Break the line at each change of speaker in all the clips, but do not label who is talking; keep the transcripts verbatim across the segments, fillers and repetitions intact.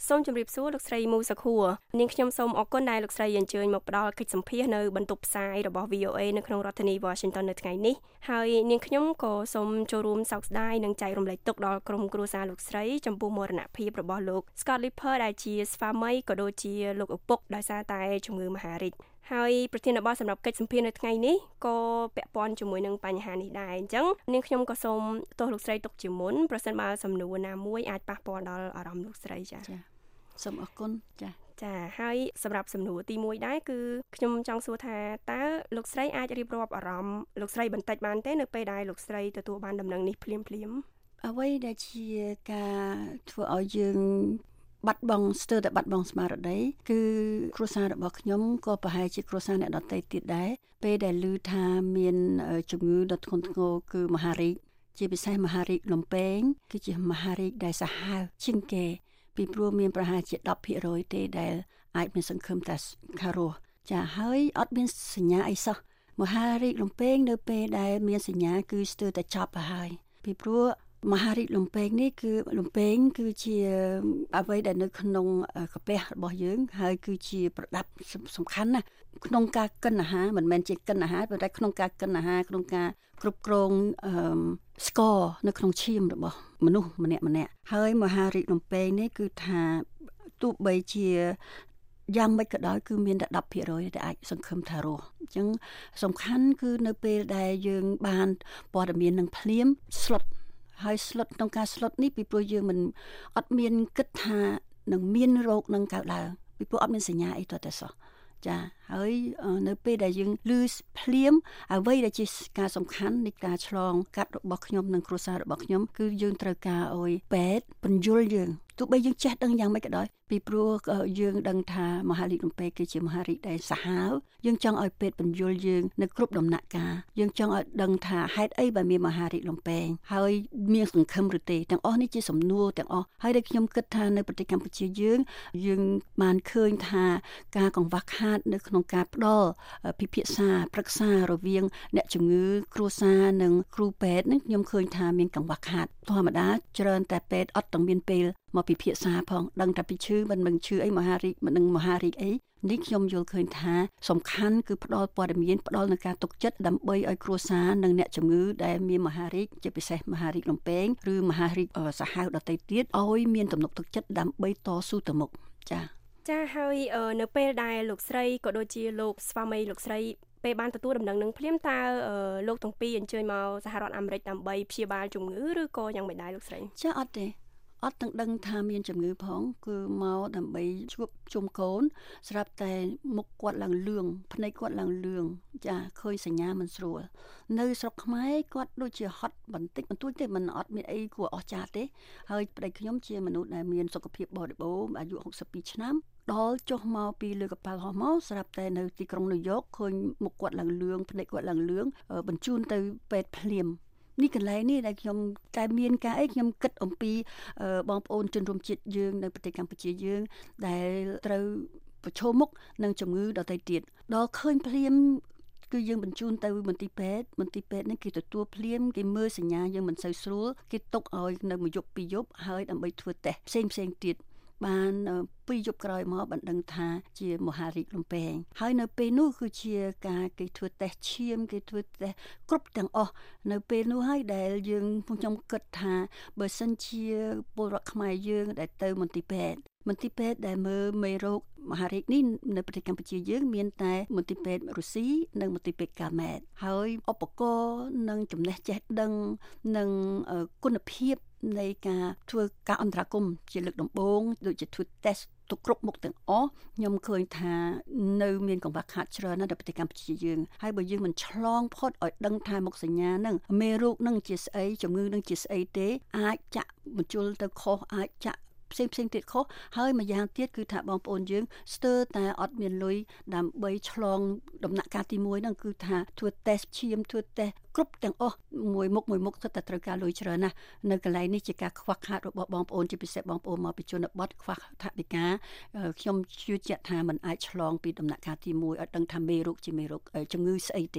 សូមជម្រាបសួរលោកស្រីមូសាខួរនាងខ្ញុំសូមអរគុណដែលលោកស្រីអញ្ជើញមកផ្ដល់កិច្ចសម្ភាសន៍នៅបន្ទប់ផ្សាយរបស់ វី អូ เอ នៅក្នុងរដ្ឋធានី Washington នៅថ្ងៃនេះហើយនាងខ្ញុំក៏សូមចូលរួមសោកស្ដាយនិងចែករំលែកទុក្ខដល់ក្រុមគ្រួសារលោកស្រីចំពោះមរណភាពរបស់លោក Scott Lipper ដែលជាស្វាមីក៏ដូចជាលោកឪពុកដោយសារតែជំងឺមហារីកហើយប្រធានបទសម្រាប់កិច្ចសម្ភាសន៍នៅថ្ងៃនេះក៏ពាក់ព័ន្ធជាមួយនឹងបញ្ហានេះដែរអញ្ចឹងនាងខ្ញុំក៏សូមទោសលោកស្រីទុកជាមុនប្រសិនបើសំណួរណាមួយអាចប៉ះពាល់ដល់អារម្មណ៍លោកស្រីចា៎
ចាសូមអរគុណចា
ចាហើយសម្រាប់សំណួរទីមួយដែរគឺខ្ញុំចង់សួរថាតើលោកស្រីអាចរៀបរាប់អារម្មណ៍លោកស្រីបន្តិចបានទេនៅពេលដែលលោកស្រីទទួលបានដំណឹងនេះភ្លាមភ្លាម
អ្វីដែលជាការធ្វើឲ្យយើងបាត់បង់ស្ទើរតែបាត់បង់ស្មារតីគឺគ្រួសាររបស់ខ្ញុំក៏ប្រហែលជាគ្រួសារអ្នកដទៃទៀតដែរពេលដែលឮថាមានជំងឺដ៏ធ្ងន់ធ្ងរគឺមហារីកជាពិសេសមហារីកលំពែងគឺជាមហារីកដែលសាហាវជាងគេពីព្រោះមានប្រហែលជា ដប់ភាគរយ ទេដែលអាចមានសង្ឃឹមថាខារស់ចាហើយអត់មានសញ្ញាអីសោះមហារីកលំពែងនៅពេលដែលមានសញ្ញាគឺស្ទើរតែចប់ហើយពីព្រោះមហារីកលំពែងនេះគឺលំពែងគឺជាអ្វីដែលនៅក្នុងកាពះរបស់យើងហើយគឺជាប្រដាប់សំខាន់ណាស់ក្នុងការកិនអាហារមិនមែនជាកិនអាហារប៉ុន្តែក្នុងការកិនអាហារក្នុងការគ្រប់គ្រងអឺស្ករនៅក្នុងឈាមរបស់មនុស្សម្នាក់ម្នាក់ហើយមហារីកលំពែងនេះគឺថាទោះបីជាយ៉ាងម៉េចក៏ដោយគឺមានតែ ដប់ភាគរយ ដែលអាចសង្ឃឹមថារស់អញ្ចឹងសំខាន់គឺនៅពេលដែលយើងបានព័ត៌មាននឹងភ្លាមស្លុតហើយស្លុតក្នុងការស្លុតនេះពីព្រោះយើងមិនអត់មានគិតថានឹងមានរោគនឹងកើតឡើងពីព្រោះអត់មានសញ្ញាអីតតែសោះចាហើយនៅពេលដែលយើងឮភ្លាមអ្វីដែលជាការសំខាន់នៃការឆ្លងកាត់របស់ខ្ញុំនិងគ្រួសាររបស់ខ្ញុំគឺយើងត្រូវការឲ្យពេទ្យបញ្យល់យើងទោះបីយើងចេះដឹងយ៉ាងម៉េចក៏ដោយពីព្រោះយើងដឹងថាមហារីកលំពែងគឺជាមហារីកដែលសាហាវយើងចង់ឲ្យពេទ្យបញ្យល់យើងនៅគ្រប់ដំណាក់កាលយើងចង់ឲ្យដឹងថាហេតុអីបានមានមហារីកលំពែងហើយមានសង្ឃឹមឬទេទាំងអស់នេះជាសំណួរទាំងអស់ហើយដែលខ្ញុំគិតថានៅប្រទេសកម្ពុជាយើងយើងបានឃើញថាការកង្វះខាតនៅក្នុងការផ្ដល់ពិភាក្សាប្រឹក្សារវាងអ្នកជំងឺគ្រួសារនិងគ្រូពេទ្យនឹងខ្ញុំឃើញថាមានកង្វះខាតធម្មតាច្រើនតែពេទ្យអត់ទាំងមានពេលមកពិភាក្សាផងដឹងតែពីឈឺមិនមិនឈឺអីមហារីកមិននឹងមហារីកអីនេះខ្ញុំយល់ឃើញថាសំខាន់គឺផ្ដល់ព័ត៌មានផ្ដល់នឹងការទុកចិត្តដើម្បីឲ្យគ្រួសារនិងអ្នកជំងឺដែលមានមហារីកជាពិសេសមហារីកលំពែងឬមហារីកសាហាវដទៃទៀតឲ្យមានទំនុកទុកចិត្តដើម្បីតស៊ូទៅមុខចា៎
ចាហើយនៅពេលដែលលោកស្រីក៏ដូចជាលោកស្វាមីលោកស្រីពេលបានទទួលដំណឹងនឹងភ្លាមតើលោកទាំងពីរអញ្ជើញមកសហរដ្ឋអាមេរិកដើម្បីព្យាបាលជំងឺឬក៏យ៉ាងមិនដែរលោកស្រី
ចាអត់ទេអត់ទាំងដឹងថាមានជំងឺផងគឺមកដើម្បីជួបជុំកូនស្រាប់តែមុខគាត់ឡើងលឿងភ្នែកគាត់ឡើងលឿងចាឃើញសញ្ញាមិនស្រួលនៅស្រុកខ្មែរគាត់ដូចជាហត់បន្តិចបន្តួចទេមិនអត់មានអីគួរអស្ចារ្យទេហើយប្តីខ្ញុំជាមនុស្សដែលមានសុខភាពបរិបូរណ៍អាយុហុកសិបពីរឆ្នាំដល់ចុះមកពីលើកប៉ាល់ហោះមកស្រាប់តែនៅទីក្រុងញូវយ៉កឃើញមុខគាត់ឡើងលឿងភ្នែកគាត់ឡើងលឿងបញ្ជូនទៅពេទ្យភ្លាមនេះកន្លែងនេះដែលខ្ញុំតែមានការអីខ្ញុំគិតអំពីបងប្អូនជនរួមជាតិយើងនៅប្រទេសកម្ពុជាយើងដែលត្រូវប្រឈមមុខនឹងជំងឺដទៃទៀតដល់ឃើញភ្លាមគឺយើងបញ្ជូនទៅមន្ទីរពេទ្យមន្ទីរពេទ្យនេះគេទទួលភ្លាមគេមើលសញ្ញាយើងមិនសូវស្រួលគេទុកឲ្យនៅមួយយប់ពីរយប់ហើយដើម្បីធ្វើតេស្តផ្សេងផ្សេងទៀតបានពីរយប់ក្រោយមកបានដឹងថាជាមហារីកលំពែងហើយនៅពេលនោះគឺជាការគេធ្វើតេស្តឈាមគេធ្វើតេស្តគ្រប់ទាំងអស់នៅពេលនោះហើយដែលយើងខ្ញុំគិតថាបើសិនជាពលរដ្ឋខ្មែរយើងដែលទៅមន្ទីរពេទ្យមន្ទីរពេទ្យដែលមើលមេរោគមហារីកនេះនៅប្រទេសកម្ពុជាយើងមានតែមន្ទីរពេទ្យរុស្ស៊ីនិងមន្ទីរពេទ្យកាម៉ែតហើយឧបករណ៍និងចំណេះចេះដឹងនិងគុណភាពនៃការធ្វើការអន្តរាគមន៍ជាលើកដំបូងដូចជាធ្វើតេស្តទុកគ្រប់មុខទាំងអស់ខ្ញុំឃើញថានៅមានកង្វះខាតច្រើនណាស់នៅប្រទេសកម្ពុជាយើងហើយបើយើងមិនឆ្លងផុតឲ្យដឹងថាមុខសញ្ញាហ្នឹងមេរោគហ្នឹងជាស្អីជំងឺហ្នឹងជាស្អីទេអាចចាក់បញ្ជូលទៅខុសអាចចាក់ផ្សេងផ្សេងទៀតខុសហើយមួយយ៉ាងទៀតគឺថាបងប្អូនយើងស្ទើរតែអត់មានលុយដើម្បីឆ្លងដំណាក់កាលទីមួយហ្នឹងគឺថាធ្វើតេស្តឈាមធ្វើតេស្តគ្រប់ទាំងអស់មួយមុខមួយមុខស្ទើរតែត្រូវការលុយច្រើនណាស់នៅកន្លែងនេះជាការខ្វះខាតរបស់បងប្អូនជាពិសេសបងប្អូនមកពីជនបទខ្វះថវិកាខ្ញុំជឿជាក់ថាมันអាចឆ្លងពីដំណាក់កាលទីមួយឲ្យដឹងថាមេរោគជាមេរោគជំងឺស្អីទេ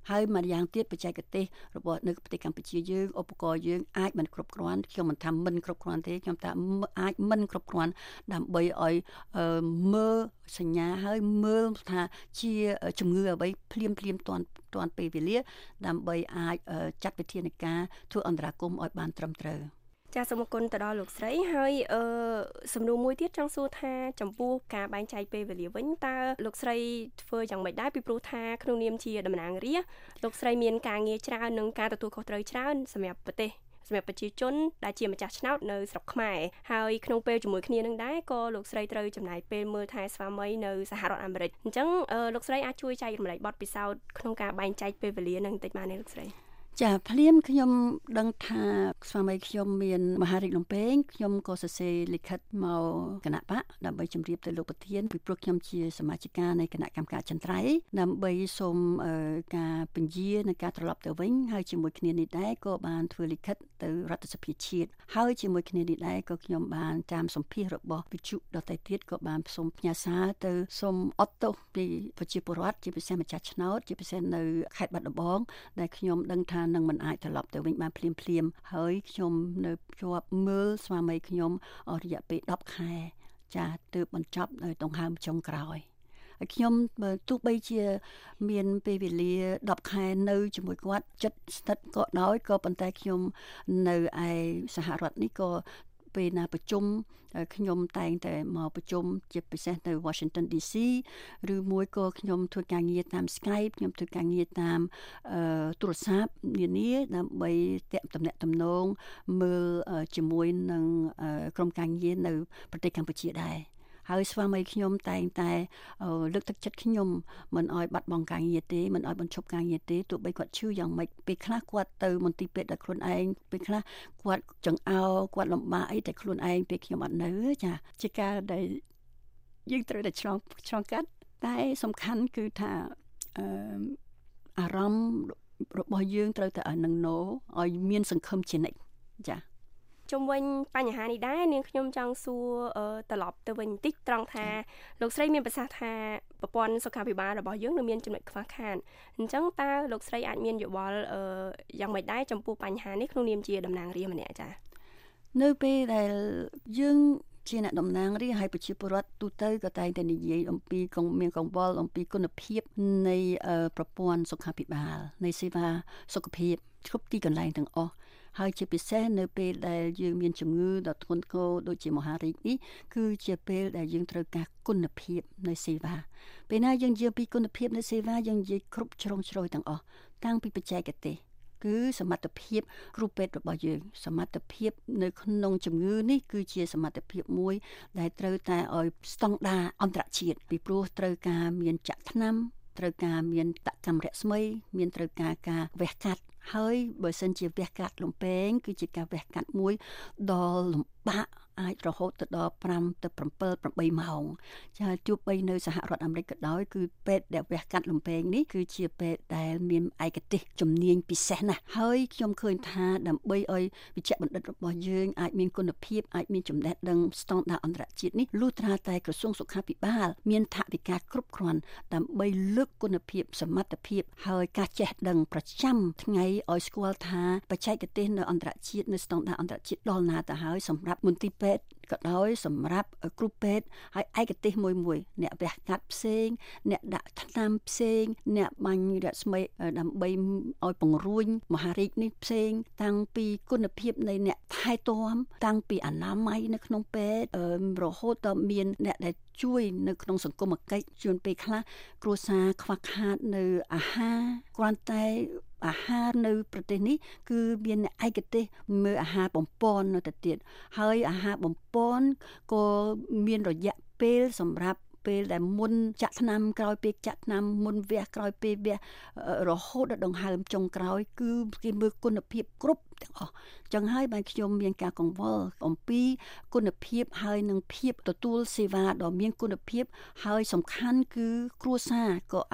ហើយម្យ៉ាងទៀតបច្ចេកទេសរបស់នៅប្រទេសកម្ពុជាយើងឧបករណ៍យើងអាចមិនគ្រប់គ្រាន់ខ្ញុំមិនថាមិនគ្រប់គ្រាន់ទេខ្ញុំថាអាចមិនគ្រប់គ្រាន់ដើម្បីឲ្យមើលសញ្ញាហើយមើលថាជាជំងឺអ្វីភ្លាមភ្លាមតាន់តាន់ពេលវេលាដើម្បីអាចចាត់វិធានការធ្វើអន្តរាគមន៍ឲ្យបានត្រឹមត្រូវ
ចាសសូមអរគុណទៅដល់លោកស្រីហើយអឺសំណួរមួយទៀតចង់សួរថាចំពោះការបែងចែកពេលវេលាវិញតើលោកស្រីធ្វើយ៉ាងម៉េចដែរពីព្រោះថាក្នុងនាមជាតំណាងរាស្ត្រលោកស្រីមានការងារច្រើននិងការទទួលខុសត្រូវច្រើនសម្រាប់ប្រទេសសម្រាប់ប្រជាជនដែលជាម្ចាស់ឆ្នោតនៅស្រុកខ្មែរហើយក្នុងពេលជាមួយគ្នានឹងដែរក៏លោកស្រីត្រូវចំណាយពេលមើលថែស្វាមីនៅសហរដ្ឋអាមេរិកអញ្ចឹងលោកស្រីអាចជួយចែករំលែកបទពិសោធន៍ក្នុងការបែងចែកពេលវេលានឹងបន្តិចបានទេលោកស្រី
ចាភ្លាមខ្ញុំដឹងថាស្វាមីខ្ញុំមានមហារាជលំពេងខ្ញុំក៏សរសេរលិខិតមកគណៈបកដើម្បីជម្រាបទៅលោកប្រធានពីព្រោះខ្ញុំជាសមាជិកនៃគណៈកម្មការចន្ទ្រៃដើម្បីសូមការពន្យានិងការត្រឡប់ទៅវិញហើយជាមួយគ្នានេះដែរក៏បានធ្វើលិខិតទៅរដ្ឋសភាជាតិហើយជាមួយគ្នានេះដែរក៏ខ្ញុំបានតាមសម្ភាររបស់វិទ្យុដទៃទៀតក៏បានសូមផ្ញើសារទៅសូមអត់ទោសពីប្រជាពលរដ្ឋជាពិសេសម្ចាស់ឆ្នោតជាពិសេសនៅខេត្តបាត់ដំបងដែលខ្ញុំដឹងថានឹងមិនអាចត្រឡប់ទៅវិញបានភ្លាមភ្លាមហើយខ្ញុំនៅជាប់មើលស្វាមីខ្ញុំអស់រយៈពេលដប់ខែចាទើបបញ្ចប់នៅដង្ហើមចុងក្រោយហើយខ្ញុំទោះបីជាមានពេលវេលាដប់ខែនៅជាមួយគាត់ចិត្តស្និទ្ធក៏ដោយក៏ប៉ុន្តែខ្ញុំនៅឯសហរដ្ឋនេះក៏ពេលណាប្រជុំខ្ញុំតែងតែមកប្រជុំជាពិសេសនៅ Washington ឌី ซี ឬមួយក៏ខ្ញុំធ្វើការងារតាម Skype ខ្ញុំធ្វើការងារតាមទូរស័ព្ទនានាដើម្បីតាក់ទំនាក់ទំនងមើលជាមួយនឹងក្រុមការងារនៅប្រទេសកម្ពុជាដែរហើយស្វាមីខ្ញុំតែងតែលើកទឹកចិត្តខ្ញុំមិនអោយបាត់បង់ការងារទេមិនអោយបញ្ឈប់ការងារទេទោះបីគាត់ឈឺយ៉ាងម៉េចពេលខ្លះគាត់ទៅមន្ទីរពេទ្យដោយខ្លួនឯងពេលខ្លះគាត់ចង្អោរគាត់លំបាកអីតែខ្លួនឯងពេលខ្ញុំអត់នៅចាជាការដែលយើងត្រូវតែឆ្លងឆ្លងកាត់តែសំខាន់គឺថាអឺអារម្មណ៍របស់យើងត្រូវតែឲ្យនឹងណូឲ្យមានសង្ឃឹមជានិច្ចចា
ជុំវិញបញ្ហានេះដែរនាងខ្ញុំចង់សួរត្រឡប់ទៅវិញបន្តិចត្រង់ថាលោកស្រីមានប្រសាសន៍ថាប្រព័ន្ធសុខាភិបាលរបស់យើងនៅមានចំណុចខ្វះខាតអញ្ចឹងតើលោកស្រីអាចមានយោបល់យ៉ាងម៉េចដែរចំពោះបញ្ហានេះក្នុងនាមជាតំណាងរាស្ត្រម្នាក់ចា៎
នៅពេលដែលយើងជាអ្នកតំណាងរាស្ត្រហើយប្រជាពលរដ្ឋទូទៅក៏តែងតែនិយាយអំពីកងមានកង្វល់អំពីគុណភាពនៃប្រព័ន្ធសុខាភិបាលនៃសេវាសុខភាពគ្រប់ទីកន្លែងទាំងអស់ហើយជាពិសេសនៅពេលដែលយើងមានជំងឺដ៏ធ្ងន់ធ្ងរដូចជាមហារីកនេះគឺជាពេលដែលយើងត្រូវការគុណភាពនៃសេវាពេលណាយើងនិយាយពីគុណភាពនៃសេវាយើងនិយាយគ្រប់ជ្រុងជ្រោយទាំងអស់តាំងពីបច្ចេកទេសគឺសមត្ថភាពគ្រូពេទ្យរបស់យើងសមត្ថភាពនៅក្នុងជំងឺនេះគឺជាសមត្ថភាពមួយដែលត្រូវតែឲ្យស្តង់ដារអន្តរជាតិពីព្រោះត្រូវការមានចាក់ថ្នាំត្រូវការមានតកម្មរស្មីមានត្រូវការការវះកាត់ហើយបើសិនជាវះកាត់លំពេងគឺជាការវះកាត់មួយដ៏លំបាកអាចរហូតទៅដល់5ទៅ7 8ម៉ោងចាទោះបីនៅសហរដ្ឋអាមេរិកក៏ដោយគឺពេទ្យដែលវះកាត់លំពេងនេះគឺជាពេទ្យដែលមានឯកទេសជំនាញពិសេសណាស់ហើយខ្ញុំឃើញថាដើម្បីឲ្យវិជ្ជបណ្ឌិតរបស់យើងអាចមានគុណភាពអាចមានចំណេះដឹងស្តង់ដារអន្តរជាតិនេះលុះត្រាតែក្រសួងសុខាភិបាលមានថវិកាគ្រប់គ្រាន់ដើម្បីលើកគុណភាពសមត្ថភាពហើយការចេះដឹងប្រចាំថ្ងៃឲ្យស្គាល់ថាបច្ចេកទេសនៅអន្តរជាតិនៅស្តង់ដារអន្តរជាតិដល់ណាទៅហើយសម្រាប់មន្ទីរពេទ្យក៏ដោយសម្រាប់គ្រូពេទ្យហើយឯកទេសមួយមួយអ្នកវះកាត់ផ្សេងអ្នកដាក់ថ្នាំផ្សេងអ្នកបាញ់រស្មីដើម្បីឲ្យពង្រួញមហារីកនេះផ្សេងតាំងពីគុណភាពនៃអ្នកថែទាំតាំងពីអនាម័យនៅក្នុងពេទ្យរហូតដល់មានអ្នកដែលជួយនៅក្នុងសង្គមគិច្ចជួនពេលខ្លះគ្រួសារខ្វះខាតនៅអាហារគ្រាន់តែអាហារនៅប្រទេសនេះគឺមានឯកទេសមើលអាហារបំពន់នៅទៅទៀតហើយអាហារបំពន់ក៏មានរយៈពេលសម្រាប់ពេលដែលមុនចាក់ថ្នាំក្រោយពេលចាក់ថ្នាំមុនវះក្រោយពេលវះរហូតដល់ដង្ហើមចុងក្រោយគឺគេមើលគុណភាពគ្រប់ទាំងអស់ចឹងហើយបានខ្ញុំមានការកង្វល់អំពីគុណភាពហើយនឹងភាពទទួលសេវាដ៏មានគុណភាពហើយសំខាន់គឺគ្រួសារក៏អាច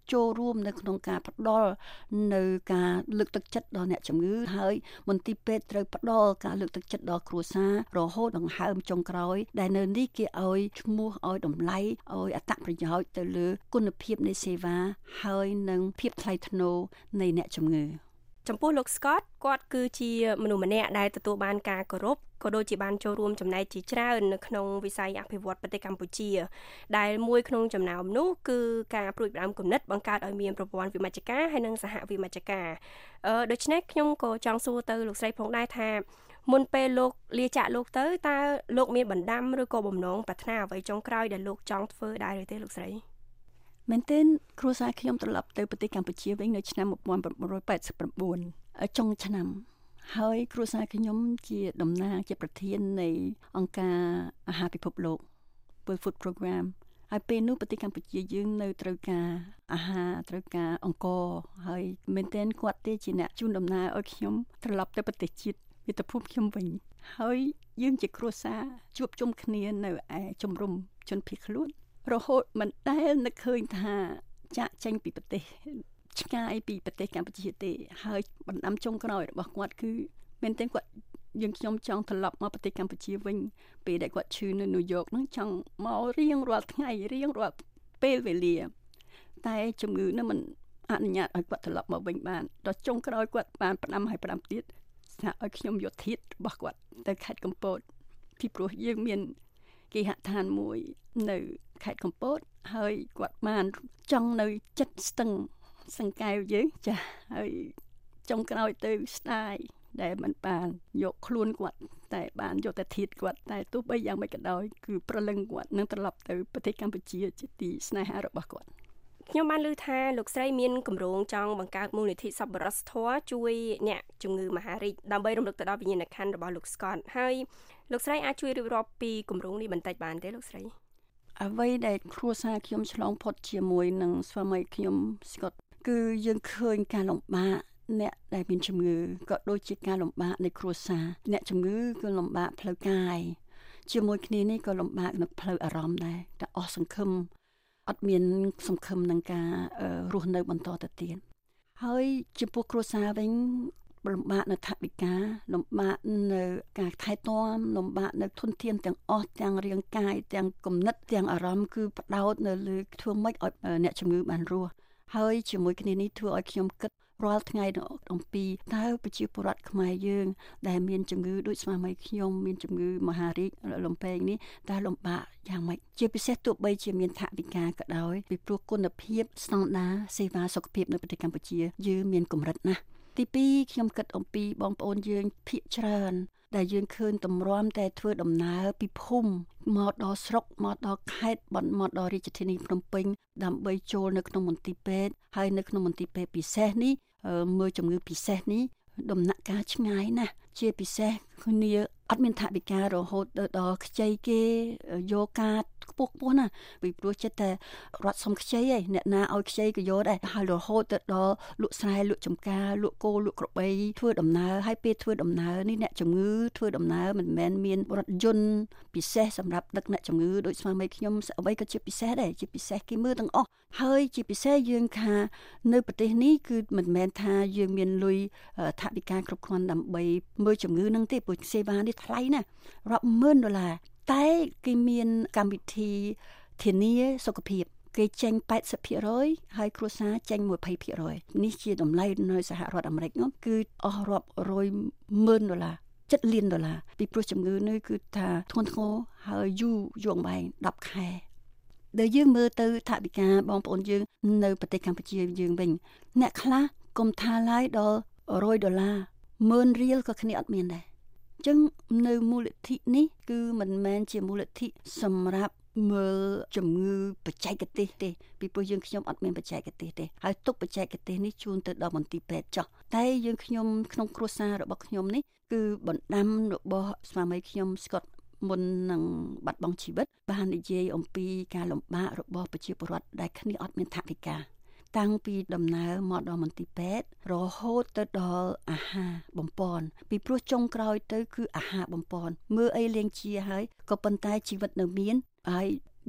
ចូលរួមនៅក្នុងការផ្ដល់នៅការលើកទឹកចិត្តដល់អ្នកជំងឺហើយមន្ទីរពេទ្យត្រូវផ្ដល់ការលើកទឹកចិត្តដល់គ្រួសាររហូតដង្ហើមចុងក្រោយដែលនៅនេះគេឲ្យឈ្មោះឲ្យតម្លៃឲ្យអត្ថប្រយោជន៍ទៅលើគុណភាពនៃសេវាហើយនិងភាពថ្លៃថ្នូរនៃអ្នកជំងឺ
ចំពោះលោក Scott គាត់គឺជាមនុស្សម្នាក់ដែលទទួលបានការគោរពក៏ដូចជាបានចូលរួមចំណែកជាច្រើននៅក្នុងវិស័យអភិវឌ្ឍប្រទេសកម្ពុជាដែលមួយក្នុងចំណោមនោះគឺការព្រួយផ្ដើមគំនិតបង្កើតឲ្យមានប្រព័ន្ធវិមជ្ឈការហើយនិងសហវិមជ្ឈការអឺដូច្នេះខ្ញុំក៏ចង់សួរទៅលោកស្រីផងដែរថាមុនពេលលោកលាចាកលោកទៅតើលោកមានបណ្ដាំឬក៏បំណងប្រាថ្នាអ្វីចុងក្រោយដែលលោកចង់ធ្វើដែរឬទេលោកស្រី
មែនទែនគ្រួសារខ្ញុំត្រឡប់ទៅប្រទេសកម្ពុជាវិញនៅឆ្នាំnineteen eighty-nineចុងឆ្នាំហើយគ្រួសារខ្ញុំជាតំណាងជាប្រធាននៃអង្គការអាហារពិភពលោក World Food Program ហើយពេលនោះប្រទេសកម្ពុជាយើងនៅត្រូវការអាហារត្រូវការអង្គរហើយមែនទែនគាត់ទេជាអ្នកជូនដំណើរឲ្យខ្ញុំត្រឡប់ទៅប្រទេសជាតិមាតុភូមិខ្ញុំវិញហើយយើងជាគ្រួសារជួបជុំគ្នានៅឯជំរំជនភៀសខ្លួនរហូតមិនដែលនឹកឃើញថាចាក់ចេញពីប្រទេសឆ្ងាយពីប្រទេសកម្ពុជាទេហើយបណ្ដាំចុងក្រោយរបស់គាត់គឺមែនទែនគាត់យើងខ្ញុំចង់ត្រឡប់មកប្រទេសកម្ពុជាវិញពេលដែលគាត់ឈឺនៅញូវយ៉កហ្នឹងចង់មករៀងរាល់ថ្ងៃរៀងរាល់ពេលវេលាតែជំងឺនោះមិនអនុញ្ញាតឲ្យគាត់ត្រឡប់មកវិញបានដល់ចុងក្រោយគាត់បានផ្ដាំឲ្យផ្ដាំទៀតស្នើឲ្យខ្ញុំយកធាតុរបស់គាត់ទៅខេត្តកំពតពីព្រោះយើងមានគេហដ្ឋានមួយនៅខេត្តកំពតហើយគាត់បានចង់នៅចិត្តស្ទឹងសង្កែវយើងចាហើយចុងក្រោយទៅស្ដាយដែលមិនបានយកខ្លួនគាត់តែបានយកតែធាតុគាត់តែទោះបីយ៉ាងម៉េចក៏ដោយគឺប្រលឹងគាត់នឹងត្រឡប់ទៅប្រទេសកម្ពុជាជាទីស្នេហារបស់គាត់
ខ្ញុំបានឮថាលោកស្រីមានគម្រោងចង់បង្កើតមូលនិធិសប្បុរសធម៌ជួយអ្នកជំងឺមហារីកដើម្បីរំលឹកទៅដល់វិញ្ញាណក្ខន្ធរបស់លោក Scott ហើយលោកស្រីអាចជួយរៀបរាប់ពីគម្រោងនេះបន្តិចបានទេលោកស្រី
អ្វីដែលគ្រួសារខ្ញុំឆ្លងផុតជាមួយនឹងស្វាមីខ្ញុំ Scott គឺយើងឃើញការលំបាកអ្នកដែលមានជំងឺក៏ដូចជាការលំបាកនៃគ្រួសារអ្នកជំងឺគឺលំបាកផ្លូវកាយជាមួយគ្នានេះក៏លំបាកនៅផ្លូវអារម្មណ៍ដែរតែអស់សង្ឃឹមអត់មានសង្ឃឹមនឹងការរស់នៅបន្តទៅទៀតហើយចំពោះគ្រួសារវិញលំបាកនៅថវិកាលំបាកនៅការថែទាំលំបាកនៅធនធានទាំងអស់ទាំងរាងកាយទាំងគំនិតទាំងអារម្មណ៍គឺផ្ដោតនៅលើធ្វើម៉េចឲ្យអ្នកជំងឺបានរស់ហើយជាមួយគ្នានេះធ្វើឲ្យខ្ញុំគិតរាល់ថ្ងៃអំពីតើប្រជាពលរដ្ឋខ្មែរយើងដែលមានជំងឺដូចស្វាមីខ្ញុំមានជំងឺមហារីកលំពេងនេះតើលំបាកយ៉ាងម៉េចជាពិសេសទោះបីជាមានថវិកាក៏ដោយពីព្រោះគុណភាពស្តង់ដារសេវាសុខភាពនៅប្រទេសកម្ពុជាយើងមានកម្រិតណាស់ទីពីរខ្ញុំគិតអំពីបងប្អូនយើងភាគច្រើនដែលយើងឃើញតម្រាំតែធ្វើដំណើរពីភូមិមកដល់ស្រុកមកដល់ខេត្តមកដល់រាជធានីភ្នំពេញដើម្បីចូលនៅក្នុងមន្ទីរពេទ្យហើយនៅក្នុងមន្ទីរពេទ្យពិសេសនេះមើលជំងឺពិសេសនេះដំណាក់កាលឆ្ងាយណាស់ជាពិសេសគ្នាអត់មានថវិការហូតដល់ខ្ចីគេយកកាតខ្ពស់ខ្ពស់ណាពីព្រោះចិត្តតែរត់សុំខ្ចីឯអ្នកណាឲ្យខ្ចីក៏យកដែរហើយរហូតទៅដល់លក់ស្រែលក់ចំការលក់គោលក់ក្របីធ្វើដំណើរហើយពេលធ្វើដំណើរនេះអ្នកជំងឺធ្វើដំណើរមិនមែនមានរថយន្តពិសេសសម្រាប់ដឹកអ្នកជំងឺដូចស្វាមីខ្ញុំអ្វីក៏ជាពិសេសដែរជាពិសេសគេមើលទាំងអស់ហើយជាពិសេសយើងថានៅប្រទេសនេះគឺមិនមែនថាយើងមានលុយថវិកាគ្រប់គ្រាន់ដើម្បីមើលជំងឺនឹងទេព្រោះសេវានេះថ្លៃណាស់រាប់ម៉ឺនដុល្លារតែគេមានកម្មវិធីធានាសុខភាពគេចេញeighty percentហើយគ្រួសារចេញtwenty percentនេះជាតម្លៃនៅសហរដ្ឋអាមេរិកនោះគឺអស់រាប់រយម៉ឺនដុល្លារsevenលានដុល្លារពីព្រោះជំងឺនេះគឺថាធ្ងន់ធ្ងរហើយយូរយូរអង្វែងtenខែដែលយើងមើលទៅថវិកាបងប្អូនយើងនៅប្រទេសកម្ពុជាយើងវិញអ្នកខ្លះកុំថាឡាយដល់one hundredដុល្លារម៉ឺនរៀលក៏គ្នាអត់មានដែរអញ្ចឹងនៅមូលនិធិនេះគឺមិនមែនជាមូលនិធិសម្រាប់មើលជំងឺបច្ចេកទេសទេពីព្រោះយើងខ្ញុំអត់មានបច្ចេកទេសទេហើយទុកបច្ចេកទេសនេះជូនទៅដល់មន្ទីរពេទ្យចោះតែយើងខ្ញុំក្នុងគ្រួសាររបស់ខ្ញុំនេះគឺបណ្ដាំរបស់ស្វាមីខ្ញុំស្កុតមុននឹងបាត់បង់ជីវិតបាននិយាយអំពីការលំបាករបស់ប្រជាពលរដ្ឋដែលគ្នាអត់មានថវិកាតាំងពីដំណើរមកដល់មន្ទីរពេទ្យរហូតទៅដល់អាហារបំពន់ពីព្រោះចុងក្រោយទៅគឺអាហារបំពន់មើលអីលេងជាហើយក៏ប៉ុន្តែជីវិតនៅមានហើយ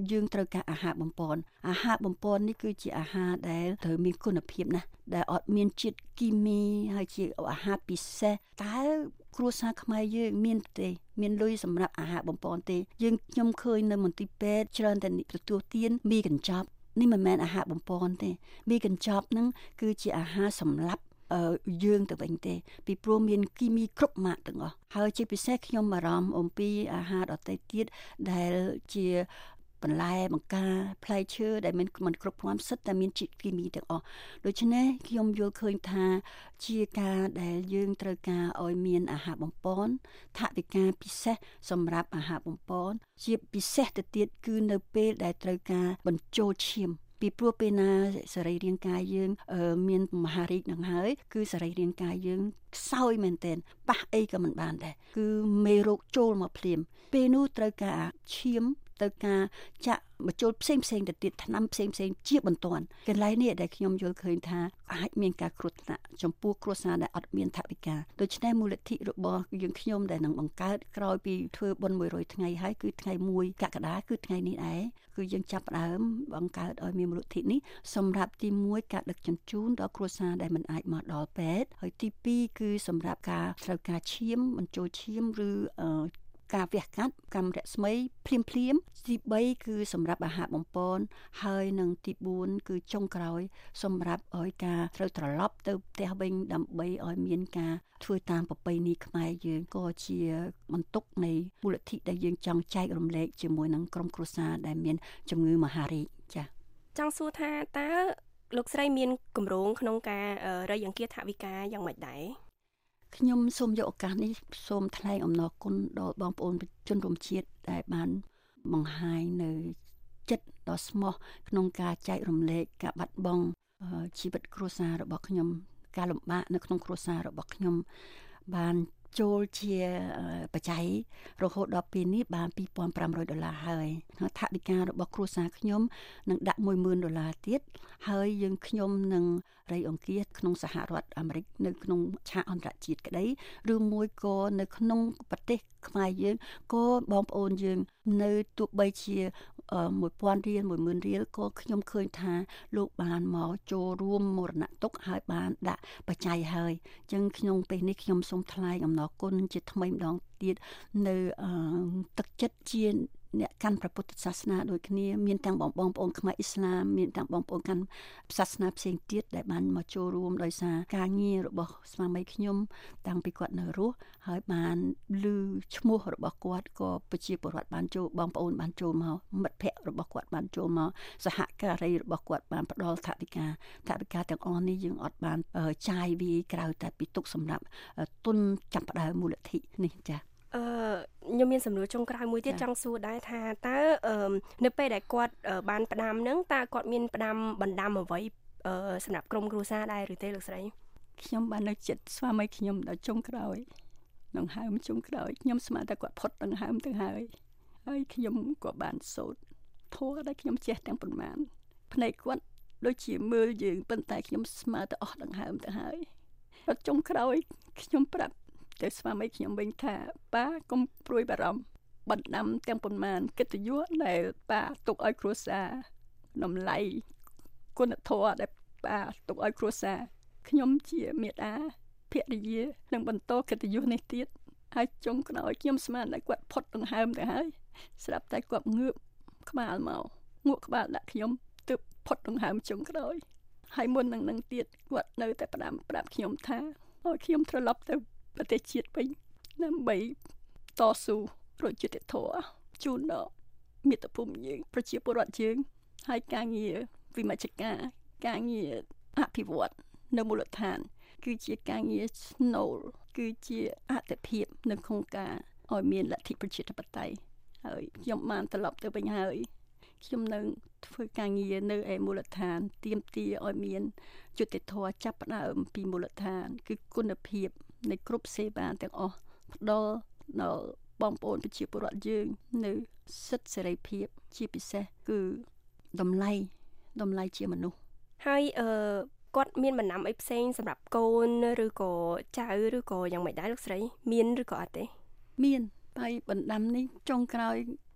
យើងត្រូវការអាហារបំពន់អាហារបំពន់នេះគឺជាអាហារដែលត្រូវមានគុណភាពណាស់ដែលអត់មានជាតិគីមីហើយជាអាហារពិសេសតើគ្រួសារខ្មែរយើងមានទេមានលុយសម្រាប់អាហារបំពន់ទេយើងខ្ញុំឃើញនៅមន្ទីរពេទ្យច្រើនតែទទួលទានមីកញ្ចប់នេះមិនមែនអាហារបំពន់ទេមីកញ្ចប់ហ្នឹងគឺជាអាហារសម្រាប់យើងទៅវិញទេពីព្រោះមានគីមីគ្រប់ម៉ាកទាំងអស់ហើយជាពិសេសខ្ញុំបារម្ភអំពីអាហារដទៃទៀតដែលជាបន្លែបង្ការផ្លែឈើដែលមានមិនគ្រប់គ្រាន់សិតតែមានជាតិគីមីទាំងអស់ដូច្នេះខ្ញុំយល់ឃើញថាជាការដែលយើងត្រូវការឲ្យមានអាហារបំពន់ថវិកាពិសេសសម្រាប់អាហារបំពន់ជាពិសេសទៅទៀតគឺនៅពេលដែលត្រូវការបញ្ចូលឈាមពីព្រោះពេលណាសរីរាង្គកាយយើងមានមហារីកនឹងហើយគឺសរីរាង្គកាយយើងខ្សោយមែនទែនប៉ះអីក៏មិនបានដែរគឺមេរោគចូលមកភ្លាមពេលនោះត្រូវការឈាមត្រូវការចាក់បញ្ចូលផ្សេងផ្សេងទៅទៀតថ្នាំផ្សេងផ្សេងជាបន្ទាន់កន្លែងនេះដែលខ្ញុំយល់ឃើញថាអាចមានការគ្រោះថ្នាក់ចំពោះគ្រួសារដែលអត់មានថវិកាដូច្នេះមូលនិធិរបស់យើងខ្ញុំដែលនឹងបង្កើតក្រោយពីធ្វើបុណ្យមួយរយថ្ងៃហើយគឺថ្ងៃមួយកក្កដាគឺថ្ងៃនេះឯងគឺយើងចាប់ផ្ដើមបង្កើតឲ្យមានមូលនិធិនេះសម្រាប់ទីមួយការដឹកជញ្ជូនដល់គ្រួសារដែលមិនអាចមកដល់ពេទ្យហើយទីពីរគឺសម្រាប់ការត្រូវការឈាមបញ្ចូលឈាមឬការវះកាត់កាំរស្មីភ្លាមភ្លាមទីបីគឺសម្រាប់អាហារបំពន់ហើយនិងទីបួនគឺចុងក្រោយសម្រាប់ឲ្យការត្រូវត្រឡប់ទៅផ្ទះវិញដើម្បីឲ្យមានការធ្វើតាមប្រពៃណីខ្មែរយើងក៏ជាបន្ទុកនៃមូលនិធិដែលយើងចង់ចែករំលែកជាមួយនឹងក្រុមគ្រួសារដែលមានជំងឺមហារីកចា៎
ចង់សួរថាតើលោកស្រីមានគម្រោងក្នុងការរៃអង្គាសថវិកាយ៉ាងម៉េចដែរ
ខ្ញុំសូមយកឱកាសនេះសូមថ្លែងអំណរគុណដល់បងប្អូនជនរួមជាតិដែលបានបង្ហាញនៅចិត្តដ៏ស្មោះក្នុងការចែករំលែកការបាត់បង់ជីវិតគ្រួសាររបស់ខ្ញុំការលំបាកនៅក្នុងគ្រួសាររបស់ខ្ញុំបានចូលជាបច្ច័យរហូតដល់ពេលនេះបានtwo thousand five hundredដុល្លារហើយថវិការបស់គ្រួសារខ្ញុំនឹងដាក់one thousandដុល្លារទៀតហើយយើងខ្ញុំនឹងរៃអង្គាសក្នុងសហរដ្ឋអាមេរិកនៅក្នុងឆាកអន្តរជាតិក្តីឬមួយក៏នៅក្នុងប្រទេសខ្មែរយើងក៏បងប្អូនយើងនៅទោះបីជាone thousandរៀលone thousandរៀលក៏ខ្ញុំឃើញថាលោកបានមកចូលរួមមរណទុក្ខហើយបានដាក់បច្ច័យហើយអញ្ចឹងក្នុងពេលនេះខ្ញុំសូមថ្លែងអំណរគុណជាថ្មីម្ដងទៀតនៅទឹកចិត្តជាអ្នកកាន់ព្រះពុទ្ធសាសនាដូចគ្នាមានទាំងបងបងប្អូនខ្មែរអ៊ីស្លាមមានទាំងបងប្អូនកាន់សាសនាផ្សេងទៀតដែលបានមកចូលរួមដោយសារការងាររបស់ស្វាមីខ្ញុំតាំងពីគាត់នៅរស់ហើយបានឮឈ្មោះរបស់គាត់ក៏ប្រជាពលរដ្ឋបានចូលបងប្អូនបានចូលមកមិត្តភ័ក្តិរបស់គាត់បានចូលមកសហការីរបស់គាត់បានផ្ដល់ថវិកាថវិកាទាំងអស់នេះយើងអត់បានចាយវាក្រៅតែពីទុកសម្រាប់ទុនចាប់ផ្ដើមមូលនិធិនេះចា៎
អឺខ្ញុំមានសំណួរចុងក្រោយមួយទៀតចង់សួរដែរថាតើនៅពេលដែលគាត់បានផ្ដាំហ្នឹងតើគាត់មានផ្ដាំបណ្ដាំអ្វីសម្រាប់ក្រុមគ្រួសារដែរឬទេលោកស្រី
ខ្ញុំបាននៅចិត្តស្វាមីខ្ញុំដល់ចុងក្រោយដង្ហើមចុងក្រោយខ្ញុំស្មានតែគាត់ផុតដង្ហើមទៅហើយហើយខ្ញុំក៏បានសូត្រធម៌ដែលខ្ញុំចេះទាំងប៉ុន្មានភ្នែកគាត់ដូចជាមើលយើងប៉ុន្តែខ្ញុំស្មើទៅអស់ដង្ហើមទៅហើយដល់ចុងក្រោយខ្ញុំប្រាប់ទៅស្វាមីខ្ញុំវិញថាប៉ាកុំព្រួយបារម្ភបណ្ដាំទាំងប៉ុន្មានកិត្តិយសដែលប៉ាទុកឲ្យគ្រួសារតម្លៃគុណធម៌ដែលប៉ាទុកឲ្យគ្រួសារខ្ញុំជាមេដាភរិយានឹងបន្តកិត្តិយសនេះទៀតហើយចុងក្រោយខ្ញុំស្មានតែគាត់ផុតដង្ហើមទៅហើយស្រាប់តែគាត់ងើបក្បាលមកងក់ក្បាលដាក់ខ្ញុំទើបផុតដង្ហើមចុងក្រោយហើយមុននឹងនឹងទៀតគាត់នៅតែផ្ដាំប្រាប់ខ្ញុំថាឲ្យខ្ញុំត្រឡប់ទៅប្រទេសជាតិវិញដើម្បីតស៊ូរកយុត្តិធម៌ជូនដល់មាតុភូមិយើងប្រជាពលរដ្ឋយើងហើយការងារវិមជ្ឈការការងារអភិវឌ្ឍនៅមូលដ្ឋានគឺជាការងារស្នូលគឺជាអត្ថភាពនៅក្នុងការឲ្យមានលទ្ធិប្រជាធិបតេយ្យហើយខ្ញុំបានត្រឡប់ទៅវិញហើយខ្ញុំនឹងធ្វើការងារនៅឯមូលដ្ឋានទាមទារឲ្យមានយុត្តិធម៌ចាប់ផ្ដើមពីមូលដ្ឋានគឺគុណភាពនៃគ្រប់សេវាទាំងអស់ផ្ដល់ដល់បងប្អូនប្រជាពលរដ្ឋយើងនៅសិទ្ធិសេរីភាពជាពិសេសគឺតម្លៃតម្លៃជាមនុស្ស
ហើយអឺគាត់មានបណ្ដាំអីផ្សេងសម្រាប់កូនឬក៏ចៅឬក៏យ៉ាងម៉េចដែរលោកស្រីមានឬក៏អត់ទេ
មានហើយបណ្ដាំនេះចុងក្រោយ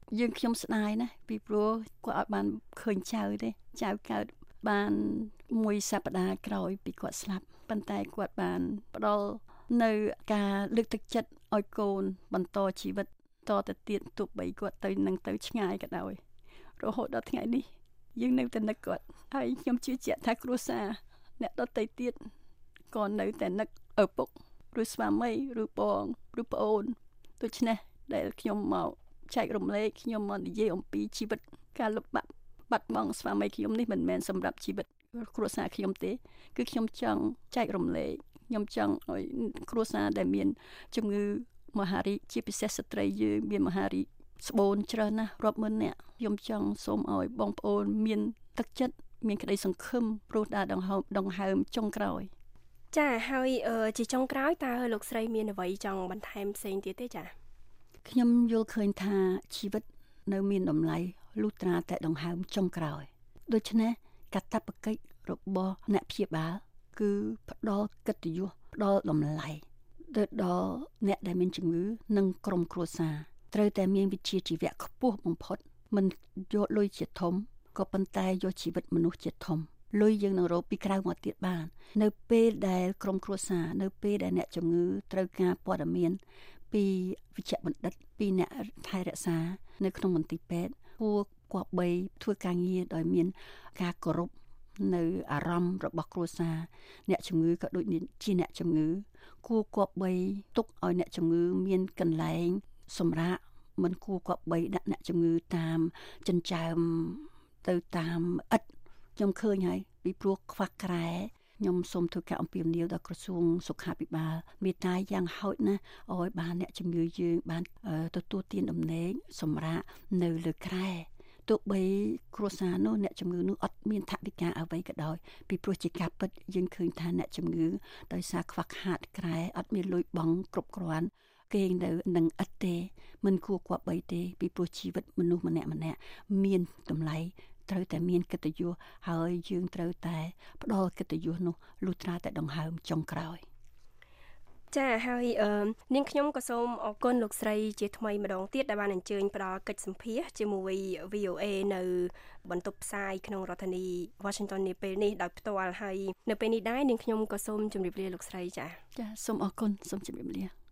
យើងខ្ញុំស្ដាយណាពីព្រោះគាត់អត់បានឃើញចៅទេចៅកើតបានមួយសប្តាហ៍ក្រោយពីគាត់ស្លាប់ប៉ុន្តែគាត់បានផ្ដល់នៅការលើកទឹកចិត្តឲ្យកូនបន្តជីវិតតទៅទៀតទោះបីគាត់ទៅនឹងទៅឆ្ងាយក៏ដោយរហូតដល់ថ្ងៃនេះយើងនៅតែនឹកគាត់ហើយខ្ញុំជឿជាក់ថាគ្រួសារអ្នកដទៃទៀតក៏នៅតែនឹកឪពុកឬស្វាមីឬបងឬប្អូនដូច្នេះដែលខ្ញុំមកចែករំលែកខ្ញុំមកនិយាយអំពីជីវិតការលំបាកបាត់បង់ស្វាមីខ្ញុំនេះមិនមែនសម្រាប់ជីវិតគ្រួសារខ្ញុំទេគឺខ្ញុំចង់ចែករំលែកខ្ញុំចង់ឲ្យគ្រួសារដែលមានជំងឺមហារីកជាពិសេសស្ត្រីយើងមានមហារីកស្បូនច្រើនណាស់រាប់ម៉ឺននាក់ខ្ញុំចង់សូមឲ្យបងប្អូនមានទឹកចិត្តមានក្តីសង្ឃឹមព្រោះដល់ដង្ហើមដង្ហើមចុងក្រោយ
ចាហើយជាចុងក្រោយតើលោកស្រីមានអ្វីចង់បន្ថែមផ្សេងទៀតទេចា
ខ្ញុំយល់ឃើញថាជីវិតនៅមានតម្លៃលុះត្រាតែដង្ហើមចុងក្រោយដូច្នេះកាតព្វកិច្ចរបស់អ្នកព្យាបាលគឺផ្ដល់កិត្តិយសផ្ដល់តម្លៃទៅដល់អ្នកដែលមានជំងឺនិងក្រុមគ្រួសារត្រូវតែមានវិជ្ជាជីវៈខ្ពស់បំផុតមិនយកលុយជាធំក៏ប៉ុន្តែយកជីវិតមនុស្សជាធំលុយយើងនឹងរកពីក្រៅមកទៀតបាននៅពេលដែលក្រុមគ្រួសារនៅពេលដែលអ្នកជំងឺត្រូវការព័ត៌មានពីវិជ្ជបណ្ឌិតពីអ្នកថែរក្សានៅក្នុងមន្ទីរពេទ្យគួរគប្បីធ្វើការងារដោយមានការគោរពនៅអារម្មណ៍របស់គ្រួសារអ្នកជំងឺក៏ដូចជាអ្នកជំងឺគួរគប្បីទុកឲ្យអ្នកជំងឺមានកន្លែងសម្រាប់មិនគួរគប្បីដាក់អ្នកជំងឺតាមចិញ្ចើមទៅតាមឥដ្ឋខ្ញុំឃើញហើយពីព្រោះខ្វះក្រែខ្ញុំសូមធ្វើការអំពាវនាវដល់ក្រសួងសុខាភិបាលមេត្តាយ៉ាងហោចណាស់ឲ្យបានអ្នកជំងឺយើងបានទទួលទានដំណេកសម្រាប់នៅលើក្រែទោះបីគ្រួសារនោះអ្នកជំងឺនោះអត់មានថវិកាអ្វីក៏ដោយពីព្រោះជាការពិតយើងឃើញថាអ្នកជំងឺដោយសារខ្វះខាតក្រែអត់មានលុយបង់គ្រប់គ្រាន់គេងនៅនឹងឥតទេមិនគួរគប្បីទេពីព្រោះជីវិតមនុស្សម្នាក់ម្នាក់មានតម្លៃត្រូវតែមានកិត្តិយសហើយយើងត្រូវតែផ្ដល់កិត្តិយសនោះលុះត្រាតែដង្ហើមចុងក្រោយ
ចាហើយនាងខ្ញុំក៏សូមអរគុណលោកស្រីជាថ្មីម្ដងទៀតដែលបានអញ្ជើញផ្ដល់កិច្ចសម្ភាសន៍ជាមួយ វី អូ អេ នៅបន្ទប់ផ្សាយក្នុងរដ្ឋធានី Washington នាពេលនេះដោយផ្ទាល់ហើយនៅពេលនេះដែរនាងខ្ញុំក៏សូមជម្រាបលាលោកស្រីចា
ចាសូមអរគុណសូមជម្រាបលា